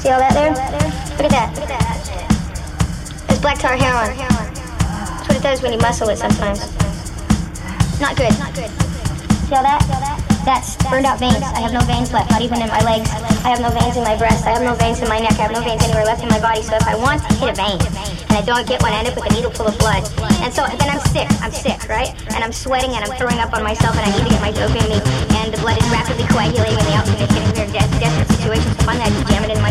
See all that there? Look at that. It's black tar heroin. That's what it does when you muscle it sometimes. Not good. See all that? That's burned out veins. I have no veins left, not even in my legs. I have no veins in my breast. I have no veins in my neck. I have no veins anywhere left in my body. So if I want to hit a vein and I don't get one, I end up with a needle full of blood. And so then I'm sick, right? And I'm sweating and I'm throwing up on myself and I need to get my dope in me. And the blood is rapidly coagulating and the outfit is getting very desperate situations. So finally I just jam it in my